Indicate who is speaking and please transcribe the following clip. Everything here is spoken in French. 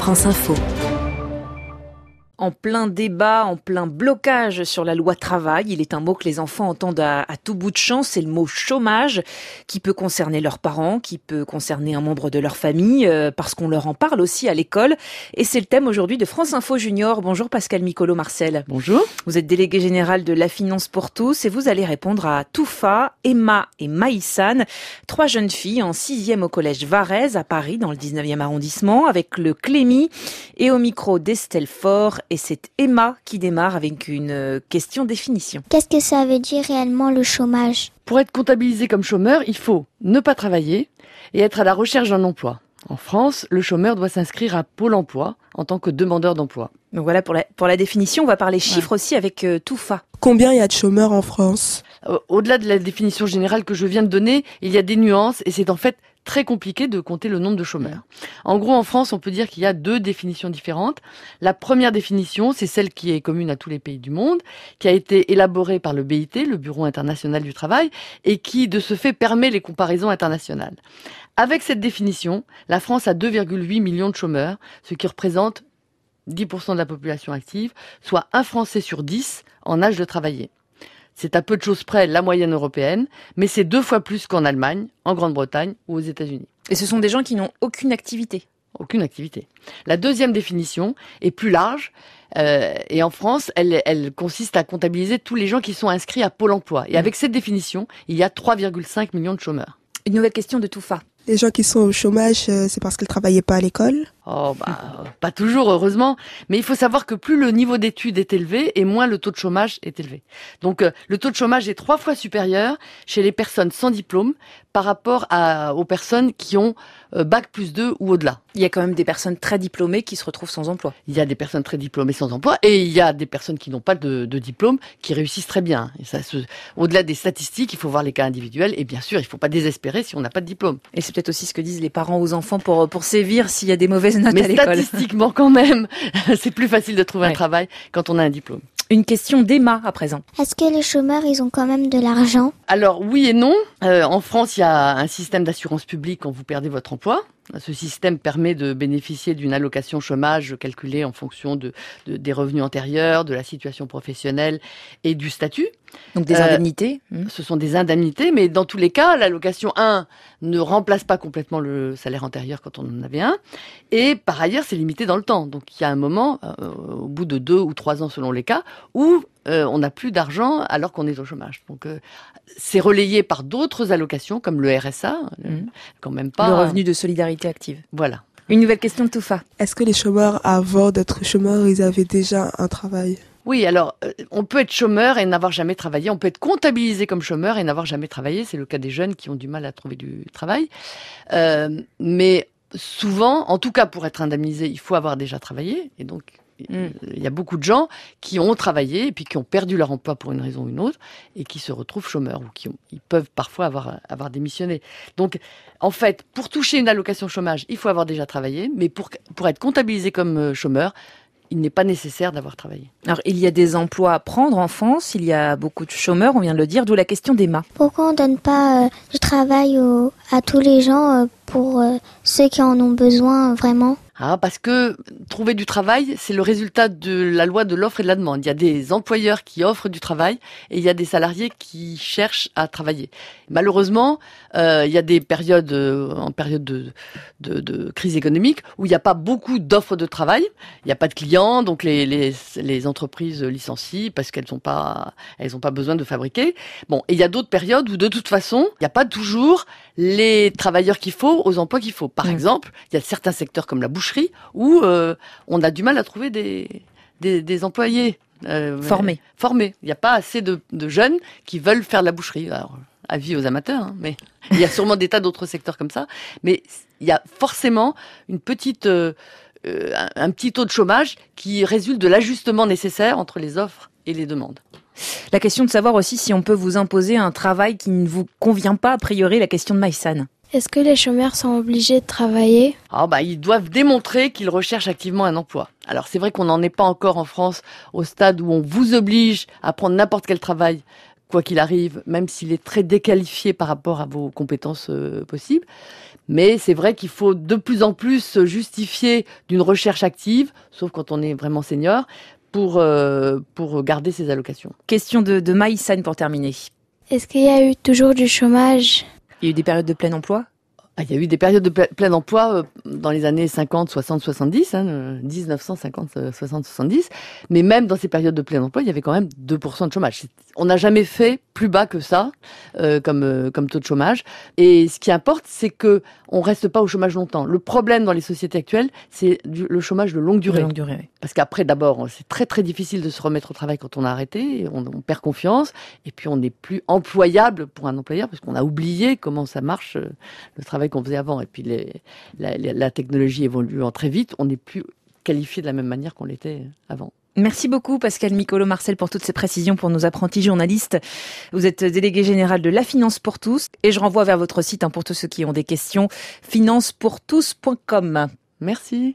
Speaker 1: France Info.
Speaker 2: En plein débat, en plein blocage sur la loi travail, il est un mot que les enfants entendent à tout bout de champ, c'est le mot chômage, qui peut concerner leurs parents, qui peut concerner un membre de leur famille, parce qu'on leur en parle aussi à l'école. Et c'est le thème aujourd'hui de France Info Junior. Bonjour Pascal Micolo-Marcel.
Speaker 3: Bonjour.
Speaker 2: Vous êtes délégué général de La Finance pour tous et vous allez répondre à Toufa, Emma et Maïsane, 3 jeunes filles en 6e au collège Varèse à Paris, dans le 19e arrondissement, avec le Clémy et au micro d'Estelle Faure. Et c'est Emma qui démarre avec une question définition.
Speaker 4: Qu'est-ce que ça veut dire réellement le chômage ?
Speaker 3: Pour être comptabilisé comme chômeur, il faut ne pas travailler et être à la recherche d'un emploi. En France, le chômeur doit s'inscrire à Pôle emploi en tant que demandeur d'emploi.
Speaker 2: Donc voilà pour la définition, on va parler chiffres aussi avec Toufa.
Speaker 5: Combien il y a de chômeurs en France ?
Speaker 3: Au-delà de la définition générale que je viens de donner, il y a des nuances et c'est en fait très compliqué de compter le nombre de chômeurs. En gros, en France, on peut dire qu'il y a 2 définitions différentes. La première définition, c'est celle qui est commune à tous les pays du monde, qui a été élaborée par le BIT, le Bureau international du travail, et qui, de ce fait, permet les comparaisons internationales. Avec cette définition, la France a 2,8 millions de chômeurs, ce qui représente 10% de la population active, soit 1 Français sur 10 en âge de travailler. C'est à peu de choses près la moyenne européenne, mais c'est 2 fois plus qu'en Allemagne, en Grande-Bretagne ou aux États-Unis.
Speaker 2: Et ce sont des gens qui n'ont aucune activité.
Speaker 3: Aucune activité. La deuxième définition est plus large et en France, elle consiste à comptabiliser tous les gens qui sont inscrits à Pôle emploi. Et avec cette définition, il y a 3,5 millions de chômeurs.
Speaker 2: Une nouvelle question de Toufa.
Speaker 5: Les gens qui sont au chômage, c'est parce qu'ils ne travaillaient pas à l'école ?
Speaker 3: Pas toujours, heureusement. Mais il faut savoir que plus le niveau d'études est élevé et moins le taux de chômage est élevé. Donc, le taux de chômage est 3 fois supérieur chez les personnes sans diplôme par rapport aux personnes qui ont bac plus 2 ou au-delà.
Speaker 2: Il y a quand même des personnes très diplômées qui se retrouvent sans emploi.
Speaker 3: Il y a des personnes très diplômées sans emploi et il y a des personnes qui n'ont pas de diplôme qui réussissent très bien. Et ça, au-delà des statistiques, il faut voir les cas individuels et bien sûr, il ne faut pas désespérer si on n'a pas de diplôme.
Speaker 2: Et c'est peut-être aussi ce que disent les parents aux enfants pour sévir s'il y a des mauvaises notes à l'école.
Speaker 3: Mais statistiquement quand même, c'est plus facile de trouver un travail quand on a un diplôme.
Speaker 2: Une question d'Emma à présent.
Speaker 4: Est-ce que les chômeurs, ils ont quand même de l'argent ?
Speaker 3: Alors oui et non. En France, il y a un système d'assurance publique quand vous perdez votre emploi. Ce système permet de bénéficier d'une allocation chômage calculée en fonction des revenus antérieurs, de la situation professionnelle et du statut.
Speaker 2: Donc des indemnités.
Speaker 3: Ce sont des indemnités, mais dans tous les cas, l'allocation 1 ne remplace pas complètement le salaire antérieur quand on en avait un. Et par ailleurs, c'est limité dans le temps. Donc il y a un moment, au bout de 2 ou 3 ans selon les cas, où on n'a plus d'argent alors qu'on est au chômage. Donc c'est relayé par d'autres allocations comme le RSA, quand même pas.
Speaker 2: Le revenu de solidarité active.
Speaker 3: Voilà.
Speaker 2: Une nouvelle question de Toufa.
Speaker 5: Est-ce que les chômeurs, avant d'être chômeurs, ils avaient déjà un travail ?
Speaker 3: Oui, alors, on peut être chômeur et n'avoir jamais travaillé. On peut être comptabilisé comme chômeur et n'avoir jamais travaillé. C'est le cas des jeunes qui ont du mal à trouver du travail. Mais souvent, en tout cas pour être indemnisé, il faut avoir déjà travaillé. Et donc, il y a beaucoup de gens qui ont travaillé et puis qui ont perdu leur emploi pour une raison ou une autre et qui se retrouvent chômeurs ou ils peuvent parfois avoir démissionné. Donc, en fait, pour toucher une allocation chômage, il faut avoir déjà travaillé. Mais pour être comptabilisé comme chômeur, il n'est pas nécessaire d'avoir travaillé.
Speaker 2: Alors, il y a des emplois à prendre en France, il y a beaucoup de chômeurs, on vient de le dire, d'où la question d'Emma.
Speaker 4: Pourquoi on ne donne pas du travail à tous les gens pour ceux qui en ont besoin vraiment ?
Speaker 3: Parce que trouver du travail, c'est le résultat de la loi de l'offre et de la demande. Il y a des employeurs qui offrent du travail et il y a des salariés qui cherchent à travailler. Malheureusement, il y a des périodes, en période de crise économique, où il n'y a pas beaucoup d'offres de travail. Il n'y a pas de clients, donc les entreprises licencient parce qu'elles n'ont pas besoin de fabriquer. Bon, et il y a d'autres périodes où de toute façon, il n'y a pas toujours les travailleurs qu'il faut aux emplois qu'il faut. Par exemple, il y a certains secteurs comme la boucherie où on a du mal à trouver des employés
Speaker 2: formés.
Speaker 3: Il n'y a pas assez de jeunes qui veulent faire de la boucherie. Alors, avis aux amateurs, mais il y a sûrement des tas d'autres secteurs comme ça. Mais il y a forcément un petit taux de chômage qui résulte de l'ajustement nécessaire entre les offres et les demandes.
Speaker 2: La question de savoir aussi si on peut vous imposer un travail qui ne vous convient pas, a priori, la question de Maïsane.
Speaker 6: Est-ce que les chômeurs sont obligés de travailler ?
Speaker 3: Ils doivent démontrer qu'ils recherchent activement un emploi. Alors c'est vrai qu'on n'en est pas encore en France au stade où on vous oblige à prendre n'importe quel travail, quoi qu'il arrive, même s'il est très déqualifié par rapport à vos compétences possibles. Mais c'est vrai qu'il faut de plus en plus se justifier d'une recherche active, sauf quand on est vraiment senior, pour garder ses allocations.
Speaker 2: Question de Maïsane pour terminer.
Speaker 6: Est-ce qu'il y a eu toujours du chômage?
Speaker 2: Il y a eu des périodes de plein emploi?
Speaker 3: Il y a eu des périodes de plein emploi dans les années 50, 60, 70, 1950, 60, 70. Mais même dans ces périodes de plein emploi, il y avait quand même 2% de chômage. On n'a jamais fait plus bas que ça comme taux de chômage. Et ce qui importe, c'est que on reste pas au chômage longtemps. Le problème dans les sociétés actuelles, c'est le chômage de longue durée.
Speaker 2: Oui.
Speaker 3: Parce qu'après, d'abord, c'est très très difficile de se remettre au travail quand on a arrêté. On perd confiance. Et puis, on n'est plus employable pour un employeur parce qu'on a oublié comment ça marche, le travail qu'on faisait avant. Et puis, la technologie évoluant très vite, on n'est plus qualifié de la même manière qu'on l'était avant.
Speaker 2: Merci beaucoup Pascal Micolo-Marcel pour toutes ces précisions pour nos apprentis journalistes. Vous êtes délégué général de La Finance pour tous et je renvoie vers votre site pour tous ceux qui ont des questions, financepourtous.com.
Speaker 3: Merci.